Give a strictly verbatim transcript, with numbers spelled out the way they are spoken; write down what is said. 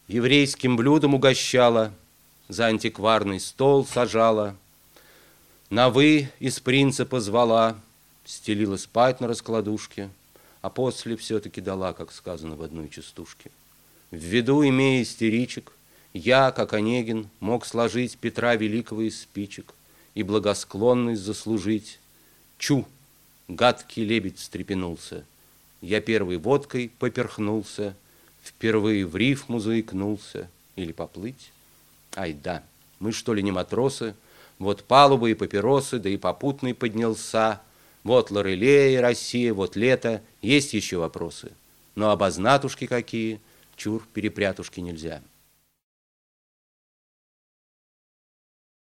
еврейским блюдом угощала, за антикварный стол сажала, на «вы» из принципа звала, стелила спать на раскладушке, а после все-таки дала, как сказано в одной частушке. В виду, имея истеричек, я, как Онегин, мог сложить Петра Великого из спичек и благосклонность заслужить. Чу! Гадкий лебедь встрепенулся. Я первой водкой поперхнулся, впервые в рифму заикнулся. Или поплыть? Ай да, мы что ли не матросы? Вот палуба и папиросы, да и попутный поднялся. Вот Лорелея, Россия, вот лето. Есть еще вопросы. Но обознатушки какие, чур, перепрятушки нельзя.